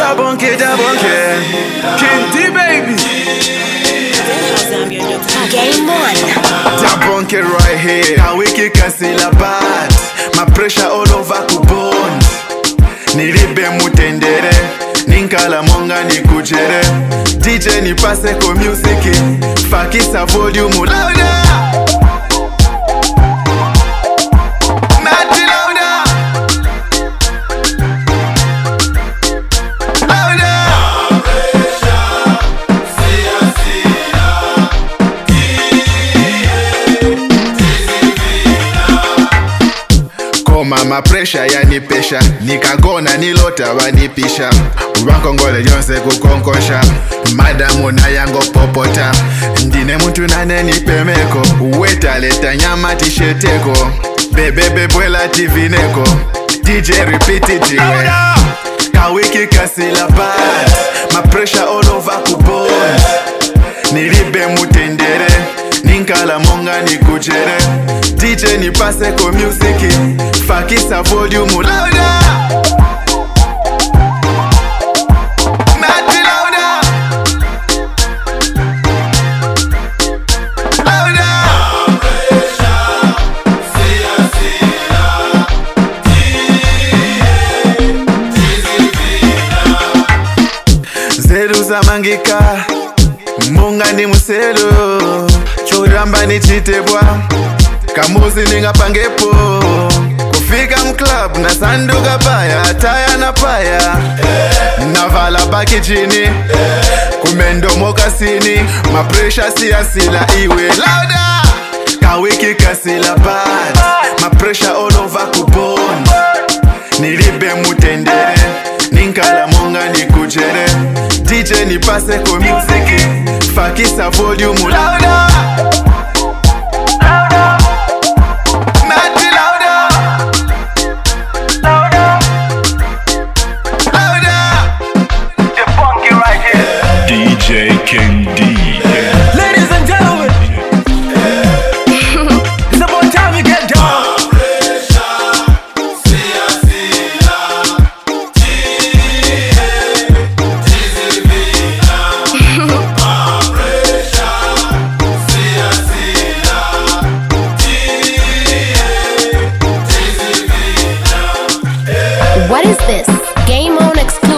Dabonke. King D, baby. Game on. Dabonke right here. Kawiki kasila bad. My pressure all over kubone. Nilibe mutendere. Ninkala monga nikujere. DJ nipase ko music. Fakisa volume louder. Mama pressure yanipesha, nikagona nilota wanipisha. Ubankongole jonse kukonkosha, madamu na yango popota. Ndine muntu nane nipemeko, uweta leta nyama tisheteko. Bebebe bwela TV neko, DJ repeat it jiwe. Kawiki kasila bad, my pressure all over kubone. Nilibe mutendere, ninkala monga nikujere. DJ nipase ko music, fakisa volume louder. Nati louder. Zeru za mangika, munga ni muselo. Choramba ni chitebwa, kamuzi ninga pangepo. Kufika mclub na sanduka paya, taya na paya. Navala baki chini, kumendo moka sini. Mapresha siya sila iwe louder. Kawiki kasila bad, mapresha all over kubone. Nilibe mutendere, ninkala monga nikujere. DJ nipase ko music, fakisa volume louder. DJ King D. Ladies and gentlemen, it's about time you get down. What is this? Game on exclusive.